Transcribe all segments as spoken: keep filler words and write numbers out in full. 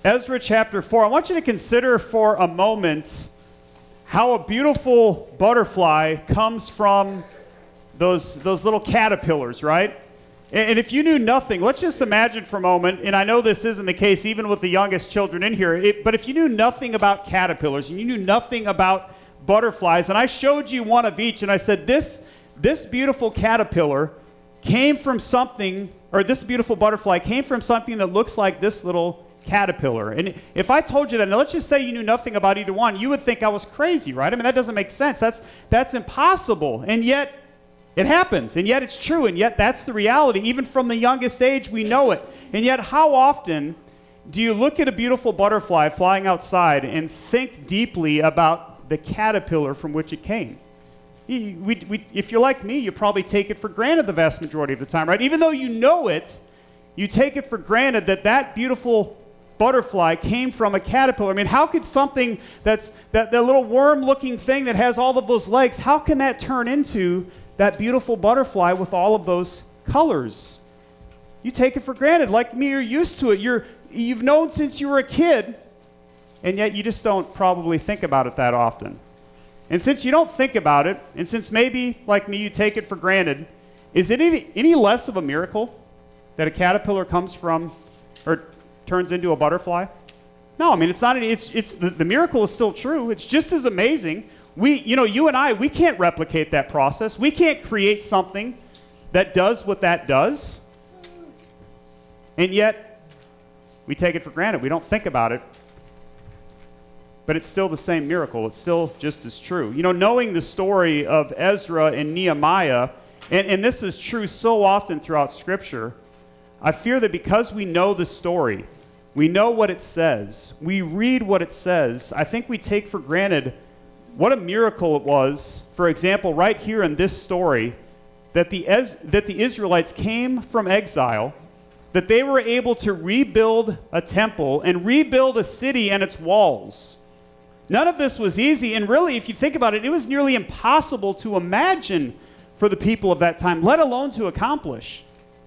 Ezra chapter four. I want you to consider for a moment how a beautiful butterfly comes from those, those little caterpillars, right? And, and if you knew nothing, let's just imagine for a moment, and I know this isn't the case even with the youngest children in here, it, but if you knew nothing about caterpillars and you knew nothing about butterflies, and I showed you one of each, and I said, this, this beautiful caterpillar came from something, or this beautiful butterfly came from something that looks like this little caterpillar. And if I told you that, now let's just say you knew nothing about either one, you would think I was crazy, right? I mean, that doesn't make sense. That's, that's impossible. And yet, it happens. And yet, it's true. And yet, that's the reality. Even from the youngest age, we know it. And yet, how often do you look at a beautiful butterfly flying outside and think deeply about the caterpillar from which it came? We, we, if you're like me, you probably take it for granted the vast majority of the time, right? Even though you know it, you take it for granted that that beautiful butterfly came from a caterpillar. I mean, how could something that's that, that little worm-looking thing that has all of those legs, how can that turn into that beautiful butterfly with all of those colors? You take it for granted. Like me, you're used to it. You're, you've known since you were a kid, and yet you just don't probably think about it that often. And since you don't think about it, and since maybe, like me, you take it for granted, is it any, any less of a miracle that a caterpillar comes from, or turns into a butterfly? No, I mean, it's not, any, it's, it's the, the miracle is still true. It's just as amazing. We, you know, you and I, we can't replicate that process. We can't create something that does what that does. And yet, we take it for granted. We don't think about it. But it's still the same miracle. It's still just as true. You know, knowing the story of Ezra and Nehemiah, and, and this is true so often throughout Scripture, I fear that because we know the story, we know what it says, we read what it says, I think we take for granted what a miracle it was, for example, right here in this story, that the, Ez- that the Israelites came from exile, that they were able to rebuild a temple and rebuild a city and its walls. None of this was easy, and really, if you think about it, it was nearly impossible to imagine for the people of that time, let alone to accomplish.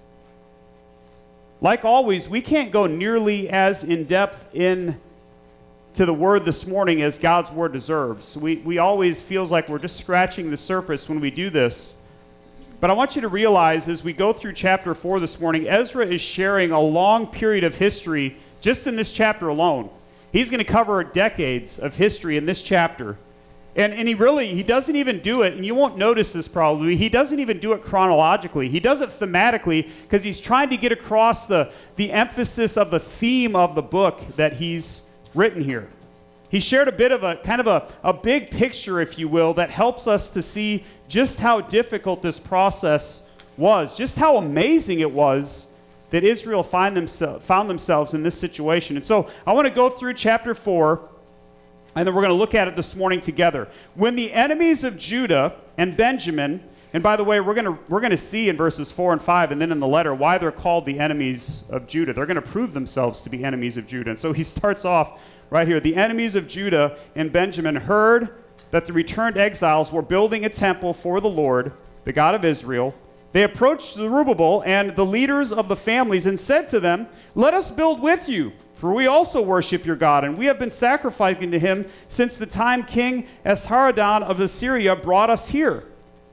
Like always, we can't go nearly as in-depth in to the Word this morning as God's Word deserves. We, we always feels like we're just scratching the surface when we do this. But I want you to realize as we go through chapter four this morning, Ezra is sharing a long period of history just in this chapter alone. He's going to cover decades of history in this chapter. And, and he really, he doesn't even do it, and you won't notice this probably, he doesn't even do it chronologically. He does it thematically because he's trying to get across the, the emphasis of the theme of the book that he's written here. He shared a bit of a, kind of a, a big picture, if you will, that helps us to see just how difficult this process was, just how amazing it was that Israel find themse- found themselves in this situation. And so I want to go through chapter four, and then we're going to look at it this morning together. When the enemies of Judah and Benjamin, and by the way, we're going to we're going to see in verses four and five, and then in the letter, why they're called the enemies of Judah. They're going to prove themselves to be enemies of Judah. And so he starts off right here. The enemies of Judah and Benjamin heard that the returned exiles were building a temple for the Lord, the God of Israel. They approached Zerubbabel and the leaders of the families and said to them, "Let us build with you, for we also worship your God, and we have been sacrificing to him since the time King Esarhaddon of Assyria brought us here."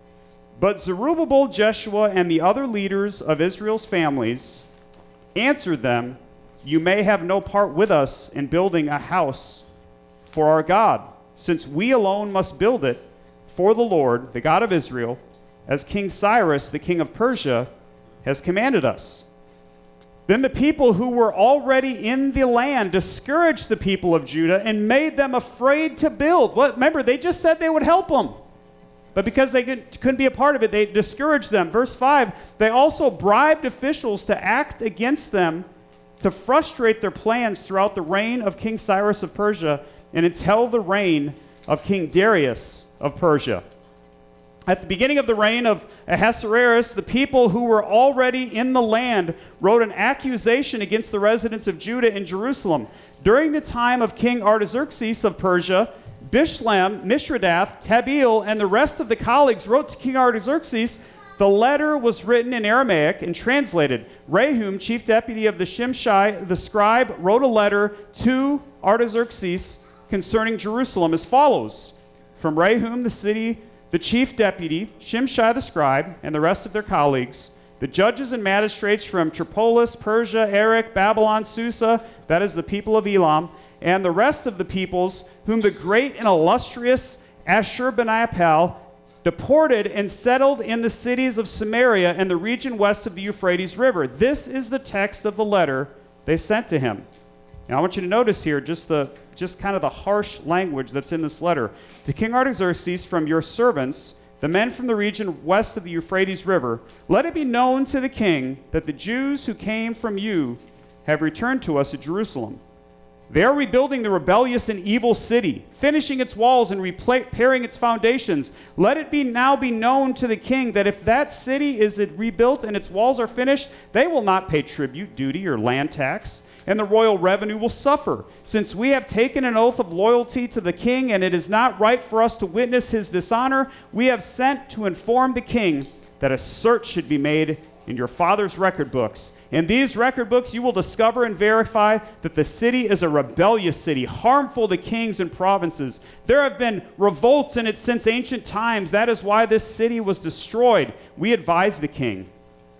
But Zerubbabel, Jeshua, and the other leaders of Israel's families answered them, "You may have no part with us in building a house for our God, since we alone must build it for the Lord, the God of Israel, as King Cyrus, the king of Persia, has commanded us." Then the people who were already in the land discouraged the people of Judah and made them afraid to build. Well, remember, they just said they would help them. But because they couldn't be a part of it, they discouraged them. Verse five, they also bribed officials to act against them to frustrate their plans throughout the reign of King Cyrus of Persia and until the reign of King Darius of Persia. At the beginning of the reign of Ahasuerus, the people who were already in the land wrote an accusation against the residents of Judah and Jerusalem. During the time of King Artaxerxes of Persia, Bishlam, Mithridath, Tabeel, and the rest of the colleagues wrote to King Artaxerxes, The letter was written in Aramaic and translated. Rehum, chief deputy of the Shimshai, the scribe, wrote a letter to Artaxerxes concerning Jerusalem as follows. From Rehum, the city, the chief deputy, Shimshai the scribe, and the rest of their colleagues, the judges and magistrates from Tripolis, Persia, Erech, Babylon, Susa, that is the people of Elam, and the rest of the peoples, whom the great and illustrious Ashurbanipal deported and settled in the cities of Samaria and the region west of the Euphrates River. This is the text of the letter they sent to him. Now I want you to notice here just the just kind of the harsh language that's in this letter. To King Artaxerxes, from your servants, the men from the region west of the Euphrates River, let it be known to the king that the Jews who came from you have returned to us at Jerusalem. They are rebuilding the rebellious and evil city, finishing its walls and repairing its foundations. Let it be now be known to the king that if that city is rebuilt and its walls are finished, they will not pay tribute, duty, or land tax, and the royal revenue will suffer. Since we have taken an oath of loyalty to the king, and it is not right for us to witness his dishonor, we have sent to inform the king that a search should be made in your father's record books. In these record books, you will discover and verify that the city is a rebellious city, harmful to kings and provinces. There have been revolts in it since ancient times. That is why this city was destroyed. We advise the king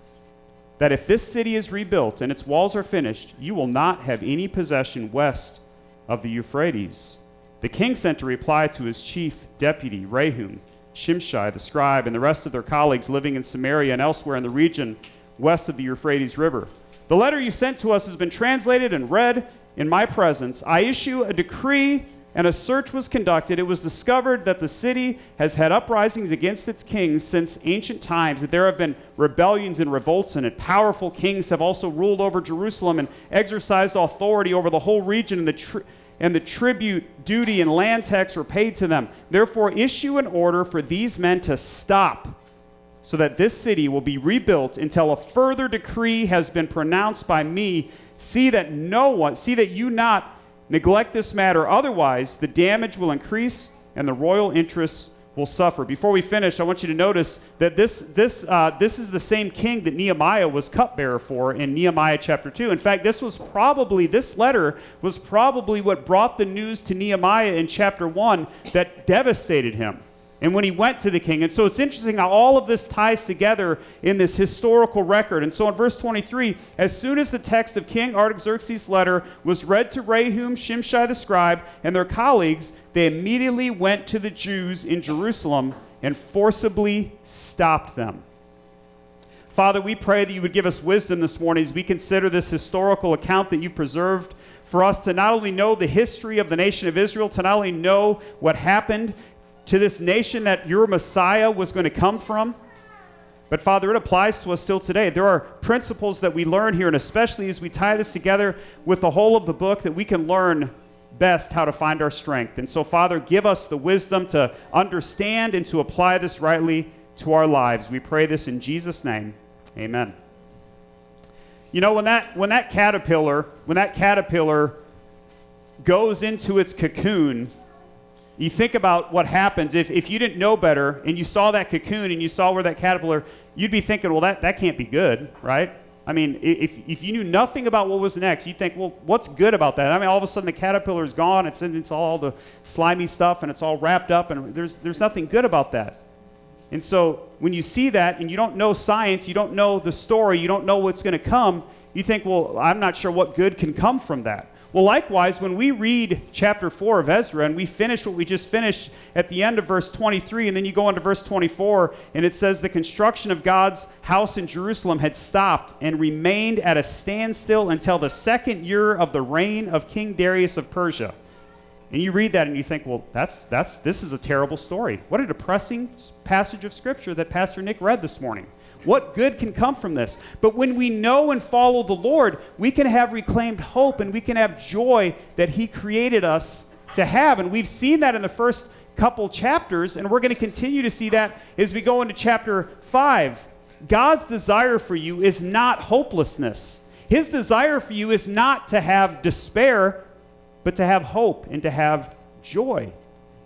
that if this city is rebuilt and its walls are finished, you will not have any possession west of the Euphrates. The king sent a reply to his chief deputy, Rehum, Shimshai the scribe, and the rest of their colleagues living in Samaria and elsewhere in the region west of the Euphrates River. The letter you sent to us has been translated and read in my presence. I issue a decree, and a search was conducted. It was discovered that the city has had uprisings against its kings since ancient times, that there have been rebellions and revolts in it. Powerful kings have also ruled over Jerusalem and exercised authority over the whole region, and the tri- and the tribute, duty, and land tax were paid to them. Therefore, issue an order for these men to stop, so that this city will be rebuilt until a further decree has been pronounced by me. See that no one, see that you not neglect this matter. Otherwise, the damage will increase and the royal interests will suffer. Before we finish, I want you to notice that this this uh, this is the same king that Nehemiah was cupbearer for in Nehemiah chapter two. In fact, this was probably this letter was probably what brought the news to Nehemiah in chapter one that devastated him. And when he went to the king. And so it's interesting how all of this ties together in this historical record. And so in verse twenty-three, as soon as the text of King Artaxerxes' letter was read to Rehum, Shimshai the scribe, and their colleagues, they immediately went to the Jews in Jerusalem and forcibly stopped them. Father, we pray that you would give us wisdom this morning as we consider this historical account that you preserved for us to not only know the history of the nation of Israel, to not only know what happened to this nation that your Messiah was going to come from, but Father, it applies to us still today. There are principles that we learn here, and especially as we tie this together with the whole of the book, that we can learn best how to find our strength. And so, Father, give us the wisdom to understand and to apply this rightly to our lives. We pray this in Jesus' name. Amen. You know, when that when that caterpillar, when that caterpillar goes into its cocoon, you think about what happens. If, if you didn't know better and you saw that cocoon and you saw where that caterpillar, you'd be thinking, well, that, that can't be good, right? I mean, if, if you knew nothing about what was next, you think, well, what's good about that? I mean, all of a sudden the caterpillar is gone. It's, it's all the slimy stuff and it's all wrapped up, and there's, there's nothing good about that. And so when you see that and you don't know science, you don't know the story, you don't know what's going to come, you think, well, I'm not sure what good can come from that. Well, likewise, when we read chapter four of Ezra and we finish what we just finished at the end of verse twenty-three, and then you go into verse twenty-four, and it says the construction of God's house in Jerusalem had stopped and remained at a standstill until the second year of the reign of King Darius of Persia. And you read that and you think, well, that's that's this is a terrible story. What a depressing passage of Scripture that Pastor Nick read this morning. What good can come from this? But when we know and follow the Lord, we can have reclaimed hope and we can have joy that He created us to have. And we've seen that in the first couple chapters, and we're going to continue to see that as we go into chapter five. God's desire for you is not hopelessness. His desire for you is not to have despair, but to have hope and to have joy.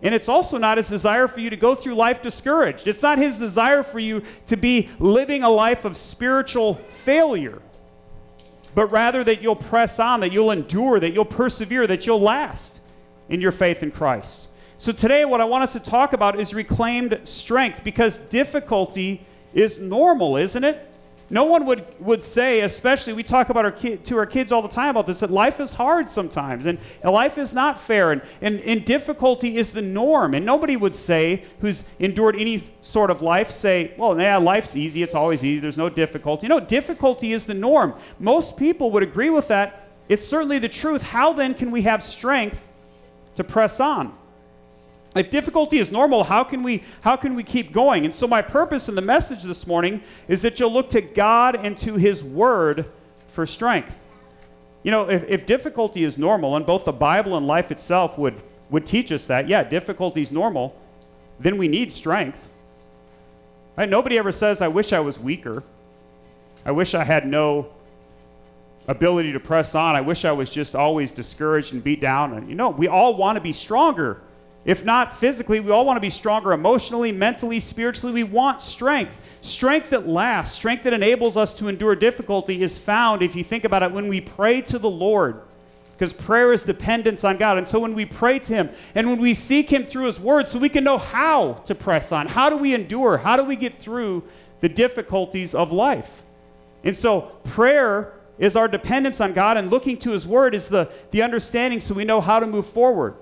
And it's also not his desire for you to go through life discouraged. It's not his desire for you to be living a life of spiritual failure, but rather that you'll press on, that you'll endure, that you'll persevere, that you'll last in your faith in Christ. So today what I want us to talk about is reclaimed strength, because difficulty is normal, isn't it? No one would, would say, especially, we talk about our kid, to our kids all the time about this, that life is hard sometimes, and, and life is not fair, and, and, and difficulty is the norm. And nobody would say, who's endured any sort of life, say, well, yeah, life's easy, it's always easy, there's no difficulty. No, difficulty is the norm. Most people would agree with that. It's certainly the truth. How then can we have strength to press on? If difficulty is normal, how can we how can we keep going? And so my purpose in the message this morning is that you'll look to God and to his word for strength. You know, if, if difficulty is normal, and both the Bible and life itself would, would teach us that, yeah, difficulty is normal, then we need strength. Right? Nobody ever says, I wish I was weaker. I wish I had no ability to press on. I wish I was just always discouraged and beat down. And, you know, we all want to be stronger. If not physically, we all want to be stronger emotionally, mentally, spiritually. We want strength. Strength that lasts, strength that enables us to endure difficulty is found, if you think about it, when we pray to the Lord. Because prayer is dependence on God. And so when we pray to him and when we seek him through his word, so we can know how to press on, how do we endure, how do we get through the difficulties of life. And so prayer is our dependence on God, and looking to his word is the, the understanding so we know how to move forward.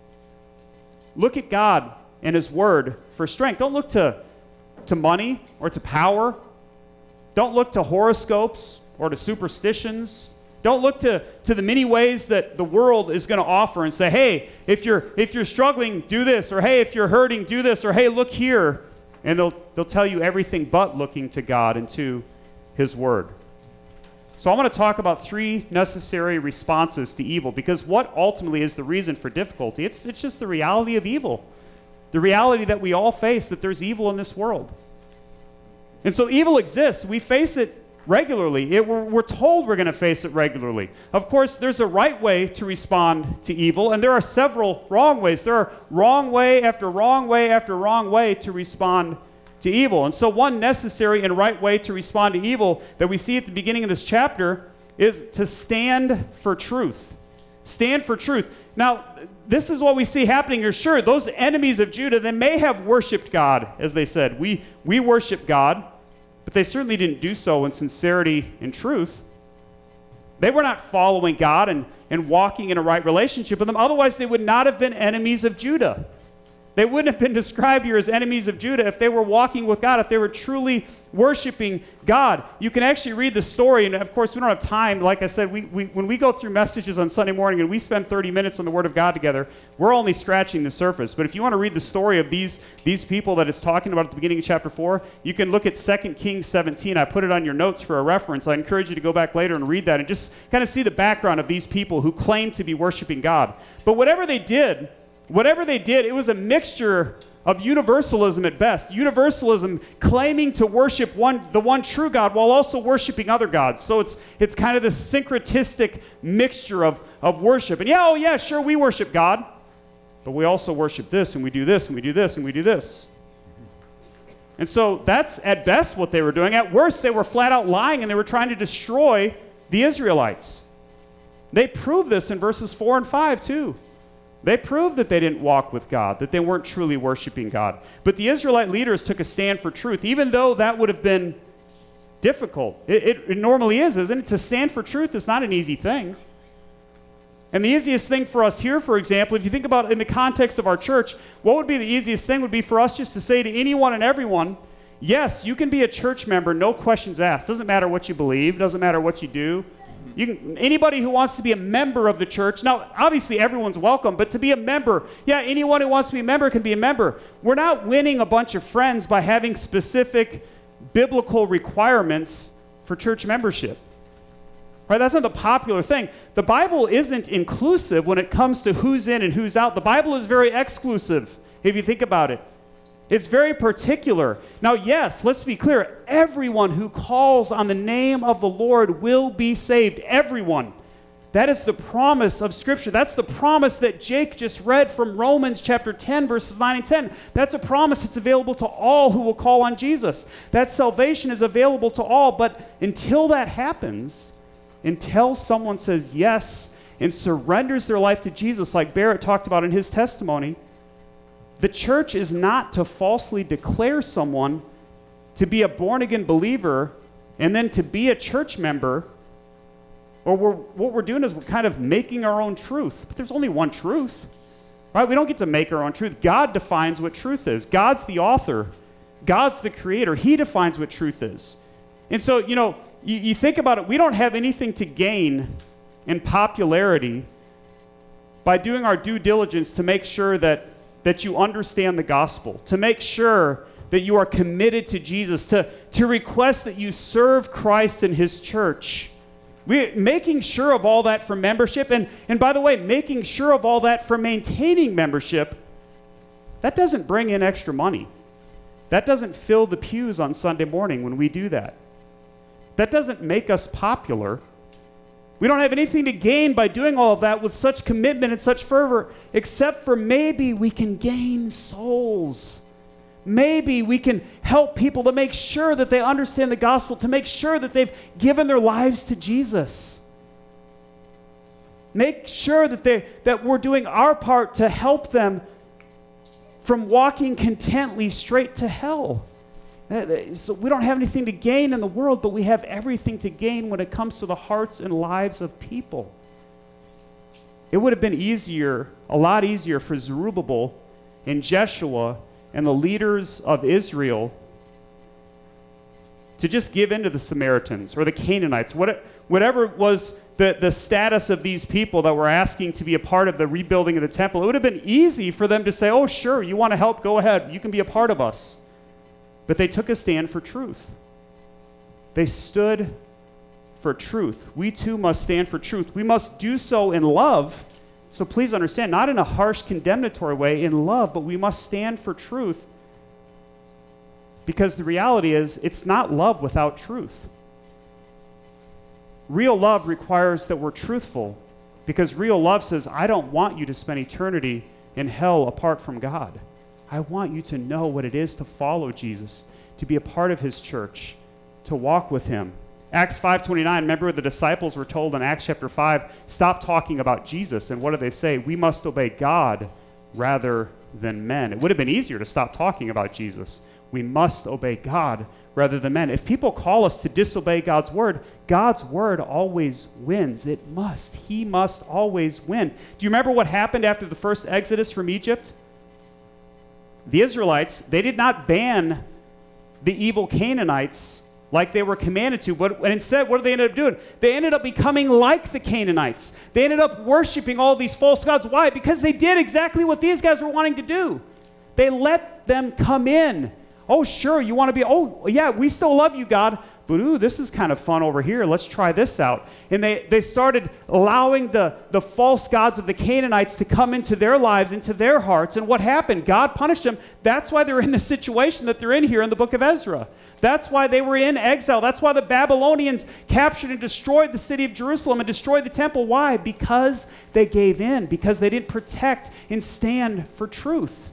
Look at God and his word for strength. Don't look to, to money or to power. Don't look to horoscopes or to superstitions. Don't look to, to the many ways that the world is going to offer and say, hey, if you're if you're struggling, do this, or hey, if you're hurting, do this, or hey, look here. And they'll they'll tell you everything but looking to God and to his word. So I want to talk about three necessary responses to evil, because what ultimately is the reason for difficulty? It's, it's just the reality of evil. The reality that we all face, that there's evil in this world. And so evil exists. We face it regularly. It, we're, we're told we're going to face it regularly. Of course, there's a right way to respond to evil, and there are several wrong ways. There are wrong way after wrong way after wrong way to respond to evil. And so one necessary and right way to respond to evil that we see at the beginning of this chapter is to stand for truth. Stand for truth. Now, this is what we see happening here. Sure, those enemies of Judah, they may have worshiped God, as they said. We, we worship God, but they certainly didn't do so in sincerity and truth. They were not following God and, and walking in a right relationship with him. Otherwise, they would not have been enemies of Judah. They wouldn't have been described here as enemies of Judah if they were walking with God, if they were truly worshiping God. You can actually read the story, and of course, we don't have time. Like I said, we, we, when we go through messages on Sunday morning and we spend thirty minutes on the Word of God together, we're only scratching the surface. But if you want to read the story of these, these people that it's talking about at the beginning of chapter four, you can look at Second Kings seventeen. I put it on your notes for a reference. I encourage you to go back later and read that and just kind of see the background of these people who claim to be worshiping God. But whatever they did, Whatever they did, it was a mixture of universalism at best. Universalism claiming to worship one, the one true God while also worshiping other gods. So it's it's kind of this syncretistic mixture of, of worship. And yeah, oh yeah, sure, we worship God, but we also worship this, and we do this, and we do this, and we do this. And so that's at best what they were doing. At worst, they were flat out lying, and they were trying to destroy the Israelites. They proved this in verses four and five too. They proved that they didn't walk with God, that they weren't truly worshiping God. But the Israelite leaders took a stand for truth, even though that would have been difficult. It, it, it normally is, isn't it? To stand for truth is not an easy thing. And the easiest thing for us here, for example, if you think about it in the context of our church, what would be the easiest thing would be for us just to say to anyone and everyone, yes, you can be a church member, no questions asked. Doesn't matter what you believe, doesn't matter what you do. You can, anybody who wants to be a member of the church, now obviously everyone's welcome, but to be a member, yeah, anyone who wants to be a member can be a member. We're not winning a bunch of friends by having specific biblical requirements for church membership. Right? That's not the popular thing. The Bible isn't inclusive when it comes to who's in and who's out. The Bible is very exclusive, if you think about it. It's very particular. Now, yes, let's be clear. Everyone who calls on the name of the Lord will be saved. Everyone. That is the promise of Scripture. That's the promise that Jake just read from Romans chapter ten, verses nine and ten. That's a promise that's available to all who will call on Jesus. That salvation is available to all, but until that happens, until someone says yes and surrenders their life to Jesus, like Barrett talked about in his testimony, the church is not to falsely declare someone to be a born-again believer and then to be a church member. Or we're, what we're doing is we're kind of making our own truth. But there's only one truth, right? We don't get to make our own truth. God defines what truth is. God's the author. God's the creator. He defines what truth is. And so, you know, you, you think about it, we don't have anything to gain in popularity by doing our due diligence to make sure that, that you understand the gospel, to make sure that you are committed to Jesus, to, to request that you serve Christ in his church. We, making sure of all that for membership, and, and by the way, making sure of all that for maintaining membership, that doesn't bring in extra money. That doesn't fill the pews on Sunday morning when we do that. That doesn't make us popular. We don't have anything to gain by doing all of that with such commitment and such fervor, except for maybe we can gain souls. Maybe we can help people to make sure that they understand the gospel, to make sure that they've given their lives to Jesus. Make sure that, they, that we're doing our part to help them from walking contently straight to hell. So we don't have anything to gain in the world, but we have everything to gain when it comes to the hearts and lives of people. It would have been easier, a lot easier for Zerubbabel and Jeshua and the leaders of Israel to just give in to the Samaritans or the Canaanites, whatever was the, the status of these people that were asking to be a part of the rebuilding of the temple. It would have been easy for them to say, oh, sure, you want to help, go ahead, you can be a part of us. But they took a stand for truth. They stood for truth. We too must stand for truth. We must do so in love. So please understand, not in a harsh, condemnatory way, in love, but we must stand for truth, because the reality is it's not love without truth. Real love requires that we're truthful, because real love says, I don't want you to spend eternity in hell apart from God. I want you to know what it is to follow Jesus, to be a part of his church, to walk with him. Acts five twenty-nine, remember the disciples were told in Acts chapter five, stop talking about Jesus. And what do they say? We must obey God rather than men. It would have been easier to stop talking about Jesus. We must obey God rather than men. If people call us to disobey God's word, God's word always wins. It must. He must always win. Do you remember what happened after the first exodus from Egypt? The Israelites, they did not ban the evil Canaanites like they were commanded to, but and instead, what did they end up doing? They ended up becoming like the Canaanites. They ended up worshiping all these false gods. Why? Because they did exactly what these guys were wanting to do. They let them come in. Oh, sure, you want to be, oh, yeah, we still love you, God, but ooh, this is kind of fun over here. Let's try this out. And they, they started allowing the, the false gods of the Canaanites to come into their lives, into their hearts. And what happened? God punished them. That's why they're in the situation that they're in here in the book of Ezra. That's why they were in exile. That's why the Babylonians captured and destroyed the city of Jerusalem and destroyed the temple. Why? Because they gave in, because they didn't protect and stand for truth.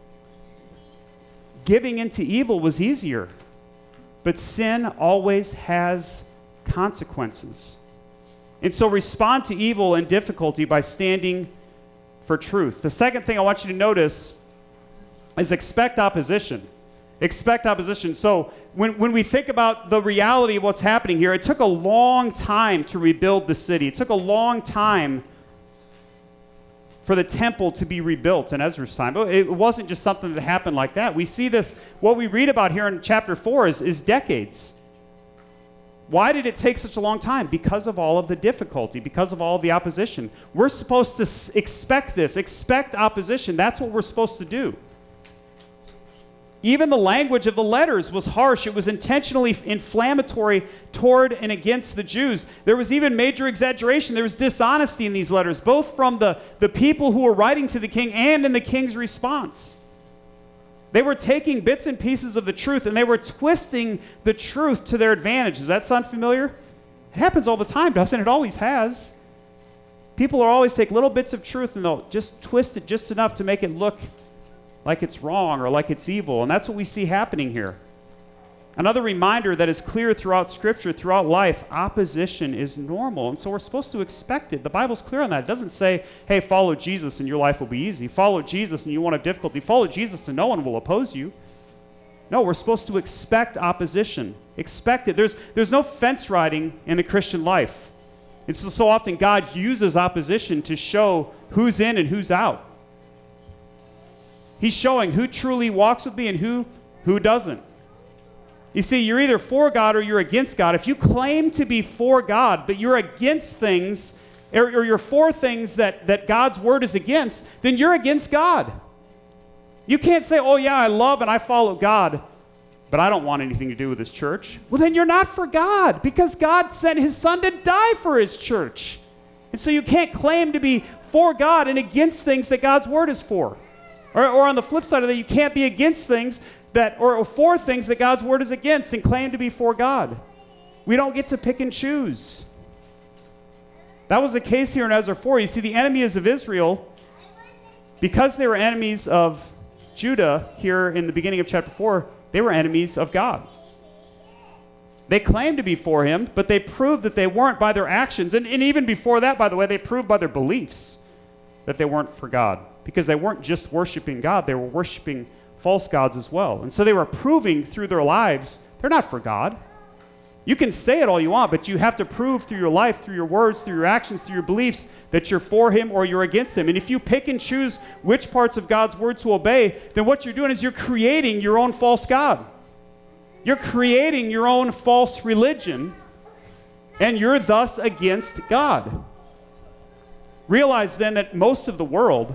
Giving into evil was easier, but sin always has consequences. And so respond to evil and difficulty by standing for truth. The second thing I want you to notice is expect opposition. Expect opposition. So when, when we think about the reality of what's happening here, it took a long time to rebuild the city. It took a long time for the temple to be rebuilt in Ezra's time. But it wasn't just something that happened like that. We see this, what we read about here in chapter four is, is decades. Why did it take such a long time? Because of all of the difficulty, because of all of the opposition. We're supposed to s- expect this, expect opposition. That's what we're supposed to do. Even the language of the letters was harsh. It was intentionally inflammatory toward and against the Jews. There was even major exaggeration. There was dishonesty in these letters, both from the, the people who were writing to the king and in the king's response. They were taking bits and pieces of the truth, and they were twisting the truth to their advantage. Does that sound familiar? It happens all the time, doesn't it? It always has. People will always take little bits of truth and they'll just twist it just enough to make it look like it's wrong or like it's evil. And that's what we see happening here. Another reminder that is clear throughout Scripture, throughout life, opposition is normal. And so we're supposed to expect it. The Bible's clear on that. It doesn't say, hey, follow Jesus and your life will be easy. Follow Jesus and you won't have difficulty. Follow Jesus and no one will oppose you. No, we're supposed to expect opposition. Expect it. There's, there's no fence riding in the Christian life. It's so often God uses opposition to show who's in and who's out. He's showing who truly walks with me and who, who doesn't. You see, you're either for God or you're against God. If you claim to be for God, but you're against things, or, or you're for things that, that God's word is against, then you're against God. You can't say, oh yeah, I love and I follow God, but I don't want anything to do with his church. Well, then you're not for God, because God sent his son to die for his church. And so you can't claim to be for God and against things that God's word is for. Or, or on the flip side of that, you can't be against things that, or for things that God's word is against and claim to be for God. We don't get to pick and choose. That was the case here in Ezra four. You see, the enemies of Israel, because they were enemies of Judah here in the beginning of chapter four, they were enemies of God. They claimed to be for him, but they proved that they weren't by their actions. And, and even before that, by the way, they proved by their beliefs that they weren't for God. Because they weren't just worshiping God, they were worshiping false gods as well. And so they were proving through their lives they're not for God. You can say it all you want, but you have to prove through your life, through your words, through your actions, through your beliefs that you're for him or you're against him. And if you pick and choose which parts of God's word to obey, then what you're doing is you're creating your own false god. You're creating your own false religion, and you're thus against God. Realize then that most of the world,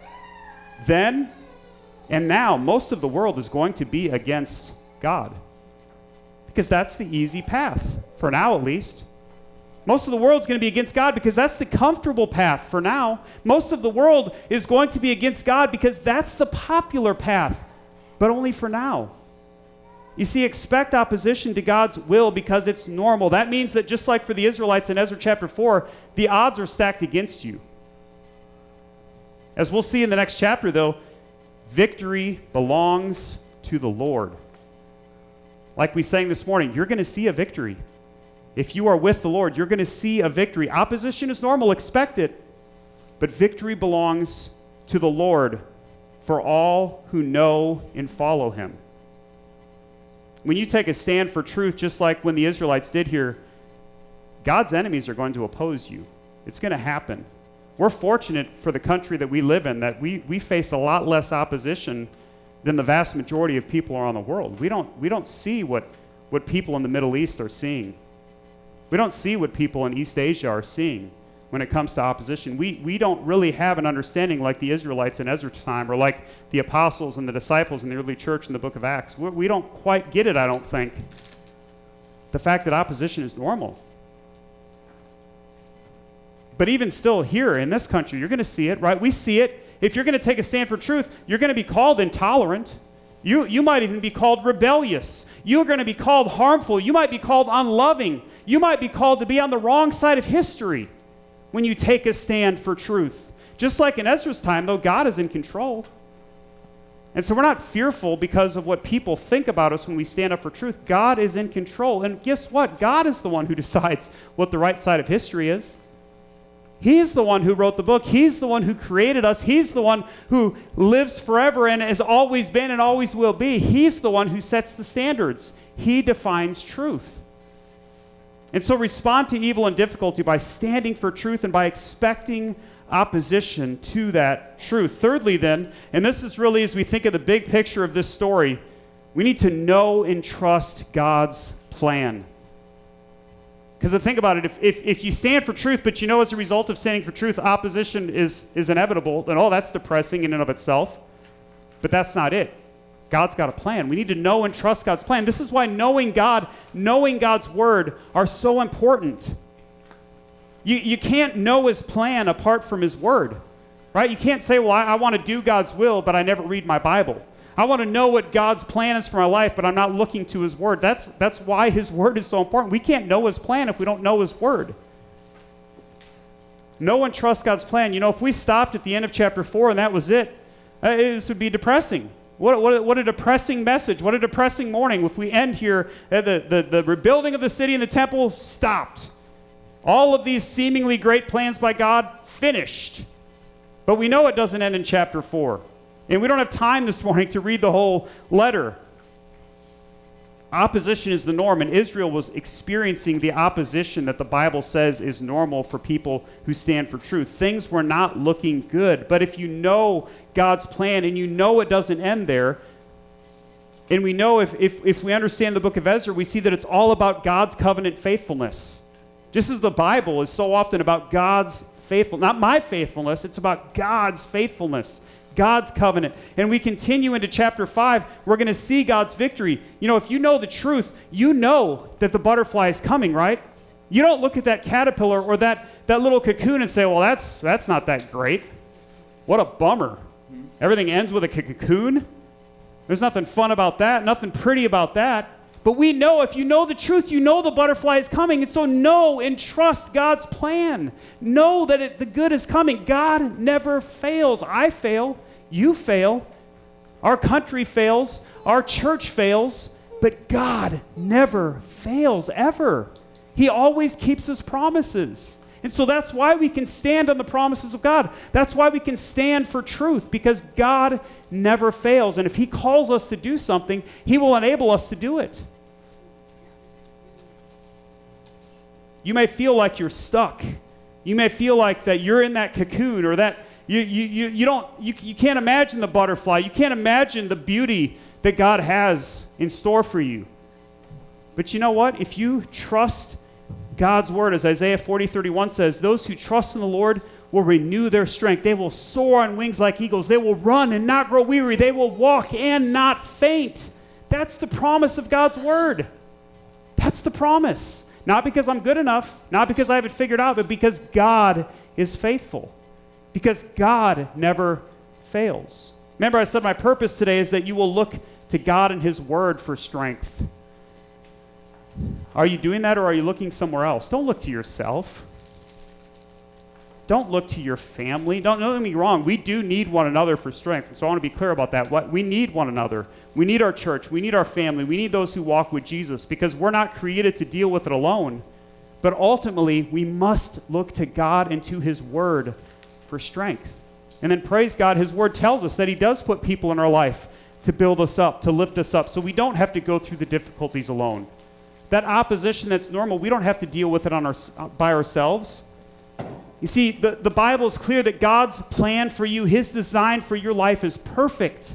then and now, most of the world is going to be against God. Because that's the easy path, for now at least. Most of the world is going to be against God because that's the comfortable path for now. Most of the world is going to be against God because that's the popular path, but only for now. You see, expect opposition to God's will because it's normal. That means that just like for the Israelites in Ezra chapter four, the odds are stacked against you. As we'll see in the next chapter, though, victory belongs to the Lord. Like we sang this morning, you're going to see a victory. If you are with the Lord, you're going to see a victory. Opposition is normal, expect it. But victory belongs to the Lord for all who know and follow him. When you take a stand for truth, just like when the Israelites did here, God's enemies are going to oppose you. It's going to happen. We're fortunate for the country that we live in that we, we face a lot less opposition than the vast majority of people around the world. We don't, we don't see what, what people in the Middle East are seeing. We don't see what people in East Asia are seeing when it comes to opposition. We, we don't really have an understanding like the Israelites in Ezra's time or like the apostles and the disciples in the early church in the book of Acts. We, we don't quite get it, I don't think. The fact that opposition is normal. But even still here in this country, you're going to see it, right? We see it. If you're going to take a stand for truth, you're going to be called intolerant. You, you might even be called rebellious. You're going to be called harmful. You might be called unloving. You might be called to be on the wrong side of history when you take a stand for truth. Just like in Ezra's time, though, God is in control. And so we're not fearful because of what people think about us when we stand up for truth. God is in control. And guess what? God is the one who decides what the right side of history is. He's the one who wrote the book. He's the one who created us. He's the one who lives forever and has always been and always will be. He's the one who sets the standards. He defines truth. And so respond to evil and difficulty by standing for truth and by expecting opposition to that truth. Thirdly, then, and this is really as we think of the big picture of this story, we need to know and trust God's plan. Because think about it, if, if, if you stand for truth, but you know as a result of standing for truth, opposition is, is inevitable, then oh, that's depressing in and of itself. But that's not it. God's got a plan. We need to know and trust God's plan. This is why knowing God, knowing God's word are so important. You, you can't know his plan apart from his word, right? You can't say, well, I, I want to do God's will, but I never read my Bible. I want to know what God's plan is for my life, but I'm not looking to his word. That's, that's why his word is so important. We can't know his plan if we don't know his word. No one trusts God's plan. You know, if we stopped at the end of chapter four and that was it, uh, this would be depressing. What, what, what a depressing message. What a depressing morning if we end here, uh, the, the, the rebuilding of the city and the temple stopped. All of these seemingly great plans by God finished. But we know it doesn't end in chapter four. And we don't have time this morning to read the whole letter. Opposition is the norm, and Israel was experiencing the opposition that the Bible says is normal for people who stand for truth. Things were not looking good. But if you know God's plan and you know it doesn't end there, and we know if, if, if we understand the book of Ezra, we see that it's all about God's covenant faithfulness. Just as the Bible is so often about God's faithfulness, not my faithfulness, it's about God's faithfulness. God's covenant. And we continue into chapter five, we're going to see God's victory. You know, if you know the truth, you know that the butterfly is coming, right? You don't look at that caterpillar or that, that little cocoon and say, well, that's, that's not that great. What a bummer. Everything ends with a cocoon. There's nothing fun about that, nothing pretty about that. But we know, if you know the truth, you know the butterfly is coming. And so know and trust God's plan. Know that it, the good is coming. God never fails. I fail. You fail. Our country fails. Our church fails. But God never fails, ever. He always keeps his promises. And so that's why we can stand on the promises of God. That's why we can stand for truth, because God never fails. And if he calls us to do something, he will enable us to do it. You may feel like you're stuck. You may feel like that you're in that cocoon, or that you you you, you don't you, you can't imagine the butterfly. You can't imagine the beauty that God has in store for you. But you know what? If you trust God's word, as Isaiah forty thirty-one says, those who trust in the Lord will renew their strength. They will soar on wings like eagles. They will run and not grow weary. They will walk and not faint. That's the promise of God's word. That's the promise. Not because I'm good enough, not because I have it figured out, but because God is faithful. Because God never fails. Remember, I said my purpose today is that you will look to God and his word for strength. Are you doing that, or are you looking somewhere else? Don't look to yourself. Don't look to your family. Don't, don't get me wrong. We do need one another for strength. And so I want to be clear about that. What, we need one another. We need our church. We need our family. We need those who walk with Jesus, because we're not created to deal with it alone. But ultimately, we must look to God and to his word for strength. And then praise God, his word tells us that he does put people in our life to build us up, to lift us up, so we don't have to go through the difficulties alone. That opposition that's normal, we don't have to deal with it on our, by ourselves. You see, the, the Bible is clear that God's plan for you, his design for your life is perfect.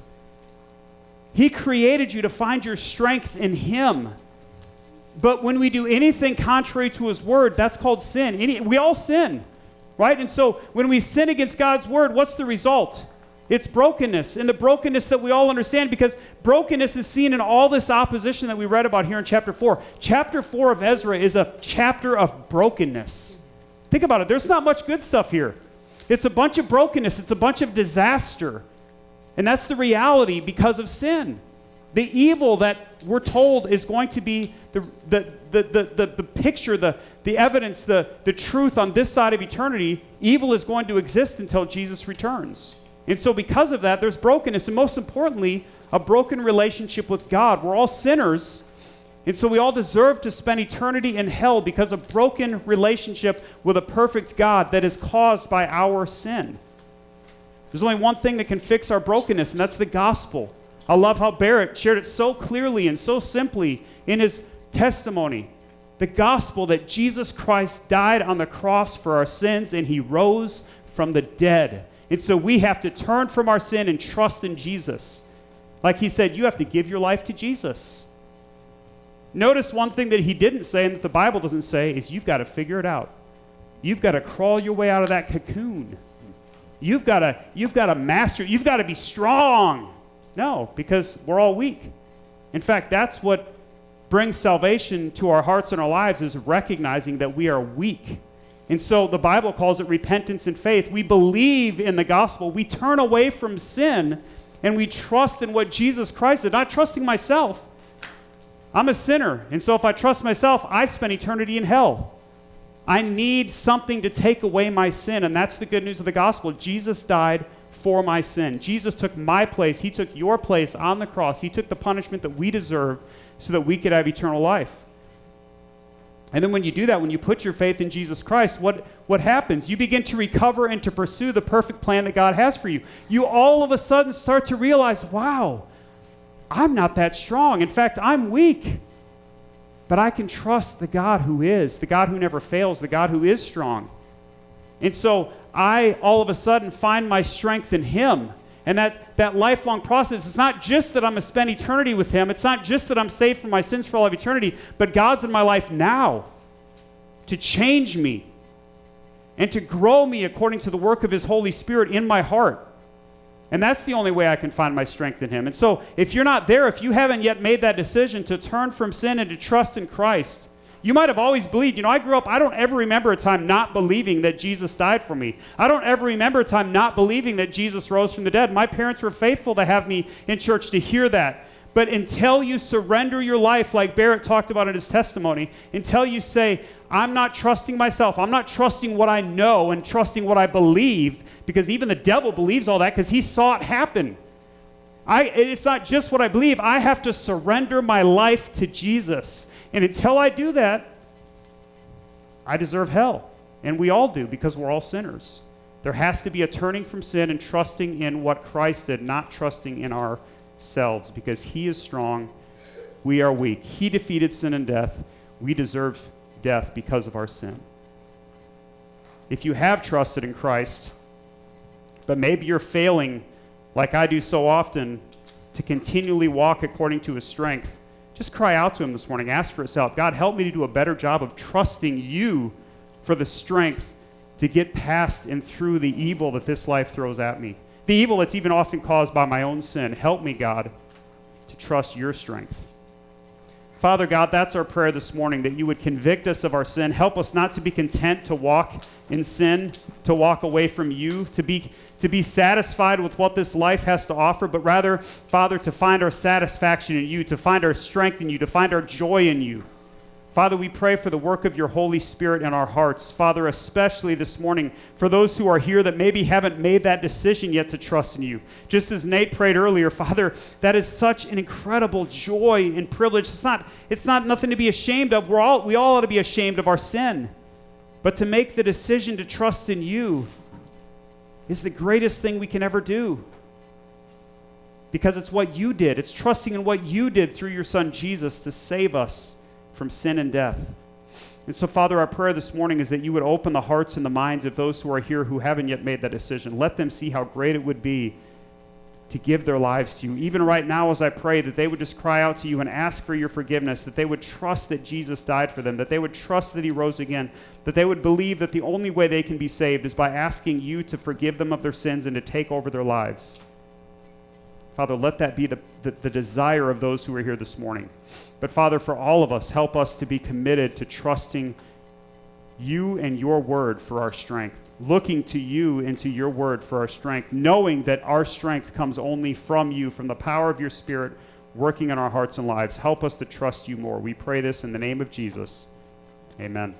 He created you to find your strength in him. But when we do anything contrary to his word, that's called sin. Any, we all sin, right? And so when we sin against God's word, what's the result? It's brokenness, and the brokenness that we all understand, because brokenness is seen in all this opposition that we read about here in chapter four. Chapter four of Ezra is a chapter of brokenness. Think about it. There's not much good stuff here. It's a bunch of brokenness. It's a bunch of disaster. And that's the reality because of sin. The evil that we're told is going to be the, the, the, the, the, the picture, the, the evidence, the, the truth on this side of eternity. Evil is going to exist until Jesus returns. And so because of that, there's brokenness. And most importantly, a broken relationship with God. We're all sinners. And so we all deserve to spend eternity in hell because of broken relationship with a perfect God that is caused by our sin. There's only one thing that can fix our brokenness, and that's the gospel. I love how Barrett shared it so clearly and so simply in his testimony. The gospel that Jesus Christ died on the cross for our sins, and he rose from the dead. And so we have to turn from our sin and trust in Jesus. Like he said, you have to give your life to Jesus. Notice one thing that he didn't say and that the Bible doesn't say is you've got to figure it out. You've got to crawl your way out of that cocoon. You've got to, you've got to master, you've got to be strong. No, because we're all weak. In fact, that's what brings salvation to our hearts and our lives, is recognizing that we are weak. And so the Bible calls it repentance and faith. We believe in the gospel. We turn away from sin and we trust in what Jesus Christ did, not trusting myself. I'm a sinner, and so if I trust myself, I spend eternity in hell. I need something to take away my sin, and that's the good news of the gospel. Jesus died for my sin. Jesus took my place. He took your place on the cross. He took the punishment that we deserve so that we could have eternal life. And then when you do that, when you put your faith in Jesus Christ, what, what happens? You begin to recover and to pursue the perfect plan that God has for you. You all of a sudden start to realize, wow, I'm not that strong. In fact, I'm weak. But I can trust the God who is, the God who never fails, the God who is strong. And so I all of a sudden find my strength in him. And that, that lifelong process, it's not just that I'm going to spend eternity with him. It's not just that I'm saved from my sins for all of eternity, but God's in my life now to change me and to grow me according to the work of his Holy Spirit in my heart. And that's the only way I can find my strength in him. And so if you're not there, if you haven't yet made that decision to turn from sin and to trust in Christ, you might have always believed. You know, I grew up, I don't ever remember a time not believing that Jesus died for me. I don't ever remember a time not believing that Jesus rose from the dead. My parents were faithful to have me in church to hear that. But until you surrender your life, like Barrett talked about in his testimony, until you say, I'm not trusting myself, I'm not trusting what I know and trusting what I believe, because even the devil believes all that because he saw it happen. I, it's not just what I believe. I have to surrender my life to Jesus. And until I do that, I deserve hell. And we all do because we're all sinners. There has to be a turning from sin and trusting in what Christ did, not trusting in ourselves, because he is strong, we are weak. He defeated sin and death. We deserve death because of our sin. If you have trusted in Christ, but maybe you're failing, like I do so often, to continually walk according to his strength, just cry out to him this morning. Ask for his help. God, help me to do a better job of trusting you for the strength to get past and through the evil that this life throws at me. The evil that's even often caused by my own sin. Help me, God, to trust your strength. Father God, that's our prayer this morning, that you would convict us of our sin. Help us not to be content to walk in sin, to walk away from you, to be, to be satisfied with what this life has to offer, but rather, Father, to find our satisfaction in you, to find our strength in you, to find our joy in you. Father, we pray for the work of your Holy Spirit in our hearts. Father, especially this morning, for those who are here that maybe haven't made that decision yet to trust in you. Just as Nate prayed earlier, Father, that is such an incredible joy and privilege. It's not, it's not nothing to be ashamed of. We're all, we all ought to be ashamed of our sin. But to make the decision to trust in you is the greatest thing we can ever do. Because it's what you did. It's trusting in what you did through your son Jesus to save us from sin and death. And so, Father, our prayer this morning is that you would open the hearts and the minds of those who are here who haven't yet made that decision. Let them see how great it would be to give their lives to you. Even right now as I pray, that they would just cry out to you and ask for your forgiveness, that they would trust that Jesus died for them, that they would trust that he rose again, that they would believe that the only way they can be saved is by asking you to forgive them of their sins and to take over their lives. Father, let that be the, the, the desire of those who are here this morning. But Father, for all of us, help us to be committed to trusting you and your word for our strength, looking to you and to your word for our strength, knowing that our strength comes only from you, from the power of your Spirit working in our hearts and lives. Help us to trust you more. We pray this in the name of Jesus. Amen.